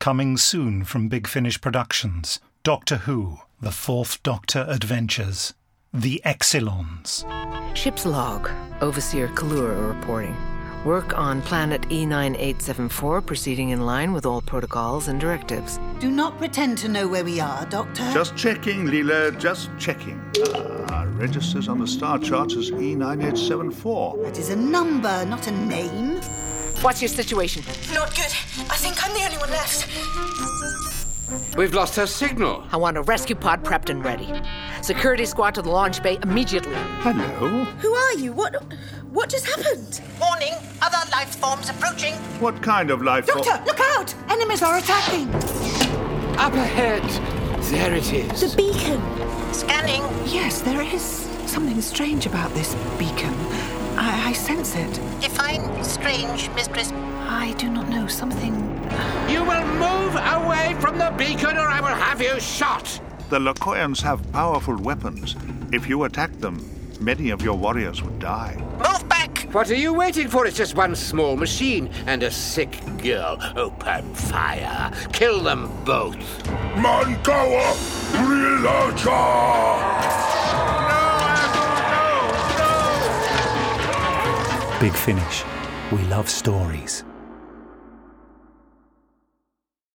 Coming soon from Big Finish Productions. Doctor Who, The Fourth Doctor Adventures. The Exilons. Ship's log. Overseer Kalura reporting. Work on planet E9874 proceeding in line with all protocols and directives. Do not pretend to know where we are, Doctor. Just checking, Leela, just checking. Registers on the star charts as E9874. That is a number, not a name. What's your situation? Not good. I think I'm the only one left. We've lost her signal. I want a rescue pod prepped and ready. Security squad to the launch bay immediately. Hello? Who are you? What just happened? Warning, other life forms approaching. What kind of life form? Doctor, look out! Enemies are attacking! Up ahead. There it is. The beacon. Scanning. Yes, there is something strange about this beacon. I sense it. Define strange, mistress. I do not know, something... You will move away from the beacon or I will have you shot. The Lokoyans have powerful weapons. If you attack them, many of your warriors would die. Move back. What are you waiting for? It's just one small machine and a sick girl. Open fire. Kill them both. Mankawa Rilacha! Big Finish. We love stories.